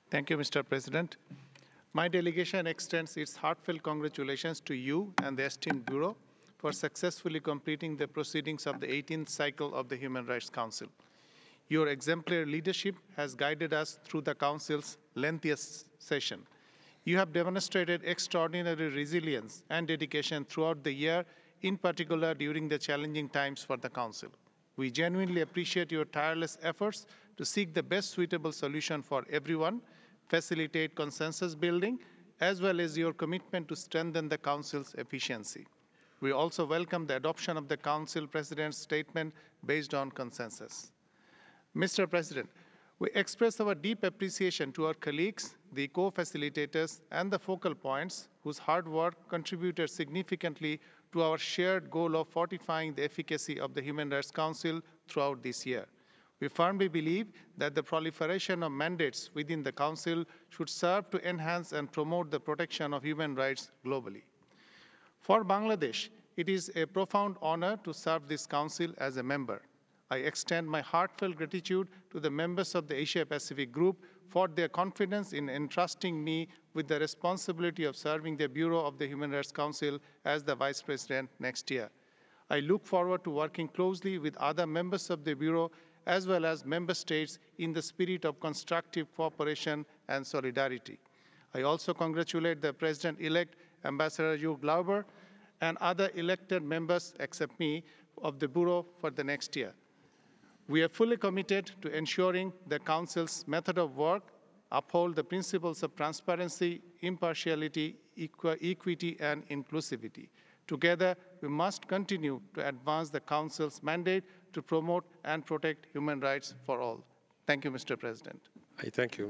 Thank you, Mr. President. My delegation extends its heartfelt congratulations to you and the esteemed Bureau for successfully completing the proceedings of the 18th cycle of the Human Rights Council. Your exemplary leadership has guided us through the Council's lengthiest session. You have demonstrated extraordinary resilience and dedication throughout the year, in particular during the challenging times for the Council. We genuinely appreciate your tireless efforts to seek the best suitable solution for everyone, facilitate consensus building, as well as your commitment to strengthen the Council's efficiency. We also welcome the adoption of the Council President's statement based on consensus. Mr. President, we express our deep appreciation to our colleagues, the co-facilitators, and the focal points whose hard work contributed significantly to our shared goal of fortifying the efficacy of the Human Rights Council throughout this year. We firmly believe that the proliferation of mandates within the Council should serve to enhance and promote the protection of human rights globally. For Bangladesh, it is a profound honor to serve this Council as a member. I extend my heartfelt gratitude to the members of the Asia Pacific Group for their confidence in entrusting me with the responsibility of serving the Bureau of the Human Rights Council as the Vice President next year. I look forward to working closely with other members of the Bureau as well as member states in the spirit of constructive cooperation and solidarity. I also congratulate the President-elect Ambassador Hugh Glauber and other elected members, except me, of the Bureau for the next year. We are fully committed to ensuring the Council's method of work uphold the principles of transparency, impartiality, equity, and inclusivity. Together, we must continue to advance the Council's mandate to promote and protect human rights for all. Thank you, Mr. President. I thank you.